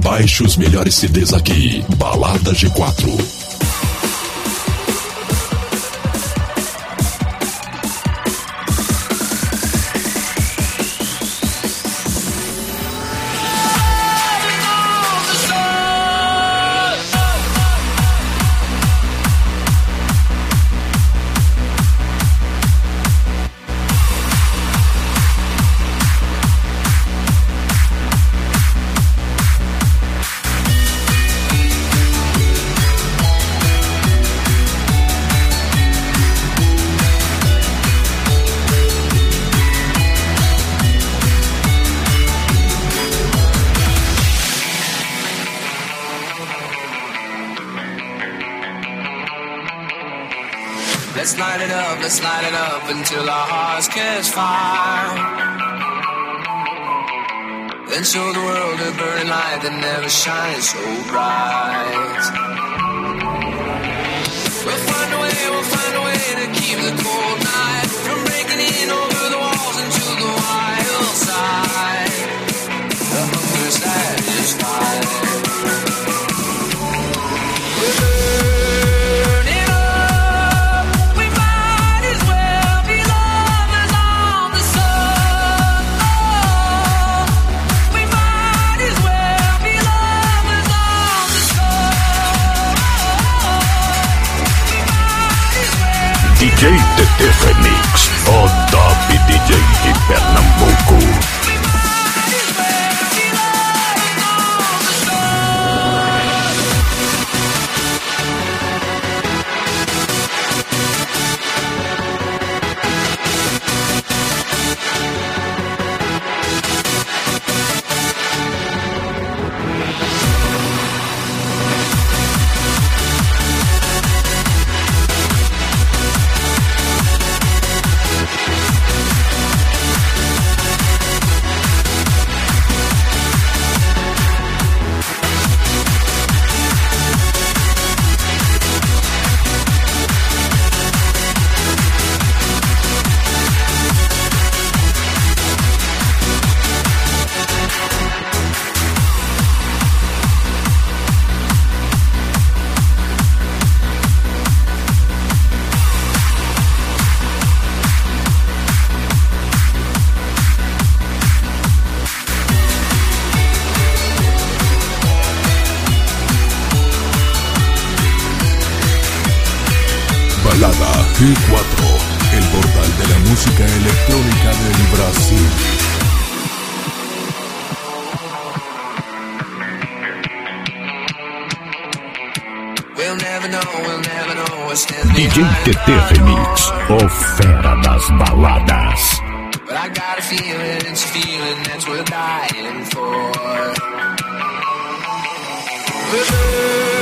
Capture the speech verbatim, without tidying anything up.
Baixe os melhores C Ds aqui. Balada G quatro. Let's light it up, let's light it up until our hearts catch fire. Then show the world a burning light that never shines so bright. We'll find a way, we'll find a way to keep the cold night from breaking in over the walls into the wild side. The hunger satisfied. D J T T Remix, o top D J de Pernambuco. Balada G cuatro, el portal de la música electrónica del Brasil. D J T T Remix, o fera das baladas. But I got a feeling, it's a feeling that's worth dying for.